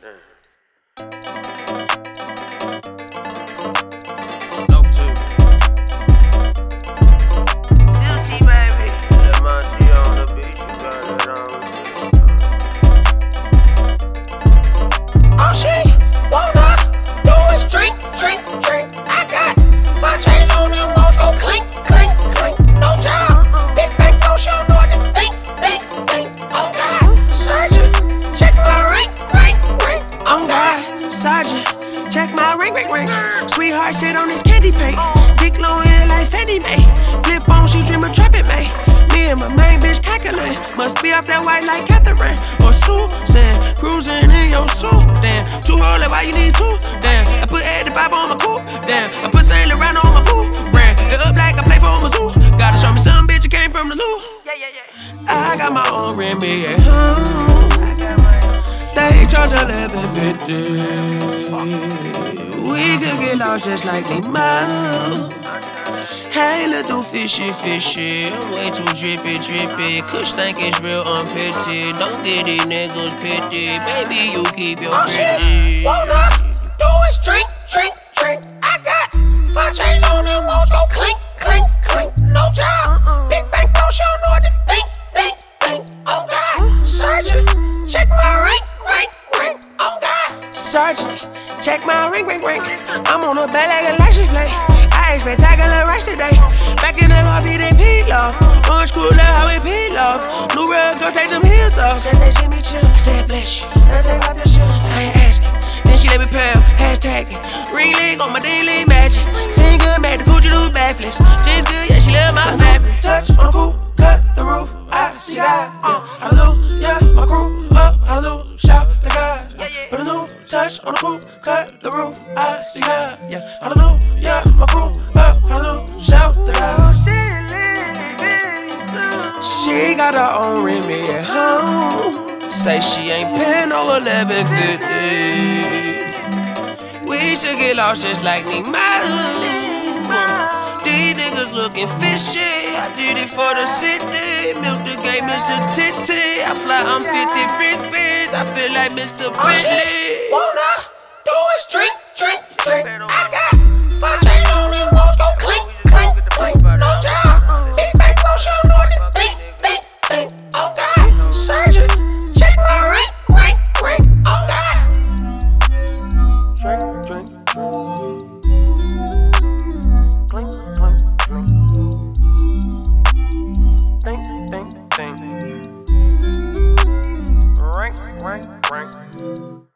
Guilty, baby. Let my G on the beat, you got it on. All she wanna do is drink, drink, drink. I got 5 chains on them walls, go clink, clink, clink. No job, big bank, go, she don't know what to think, think, think. Oh God, Sergeant, check my ring, ring, ring. Oh God, Sergeant, check my ring, ring, ring. Sweetheart sit on this candy paint. Dick low in like Fannie Mae. Flip phone, she dream of trapping me. Me and my main bitch calculate. Must be off that white like Catherine or Susan. Cruising in your suit, damn. 2 hoes, like why you need 2? Damn. I put 85 on my coupe, damn. I put Saint Laurent on my boot, brand. It up like I play for Mizzou. Gotta show me some bitch, you came from the loo. I got my own Remy at home. They charge $11.50. We could get lost just like Nemo. Hey, little fishy, fishy. I'm way too drippy, drippy. Kush think it's real unpitty. Don't get these niggas pity. Baby, you keep your pretty. Wanna do is drink, drink, drink. I got 5 chains on them walls, go clink, clink, clink. No job, big bank, no, she don't know what to think, think, think. Oh God, Sergeant, check my ring, ring, ring. Oh God, Sergeant, check my ring, ring, ring. I'm on a bed like a license plate. I ain't spectacular rice today. Back in the lobby, they peel off. Orange cooler, how it peel off. Blue rug, go take them heels off. Said that Jimmy chill. I said bless you. Now take off your shoes. I ain't asking. Then she let me pal. Hashtag it. Ring link on my daily magic. Sing good, made the coochie do backflips. Jeans good, yeah, she love my fabric. Touch on the pool, cut the roof. I see God, yeah. Hallelujah, my crew up. Hallelujah, shout to God. Put a new touch on the pool, cut the roof. I see God, yeah. Hallelujah, my crew up. Hallelujah, shout to God. She got her own Remy at home. Say she ain't paying no $11.50. We should get lost just like Nemo. These niggas looking fishy. I did it for the city. Milk the game is a titty. I fly, I'm 50 frisbees. I feel like Mr. Bentley. Wanna do is drink, drink, drink. I got 5 chains on them walls, go clink, clink, clink. No job, big bank, no, she don't know what to think, think, think. Oh God, Sergeant, check my ring, ring, ring. Oh God. Drink, drink. Clink, clink, clink. Think, think, think. Ring, ring, ring.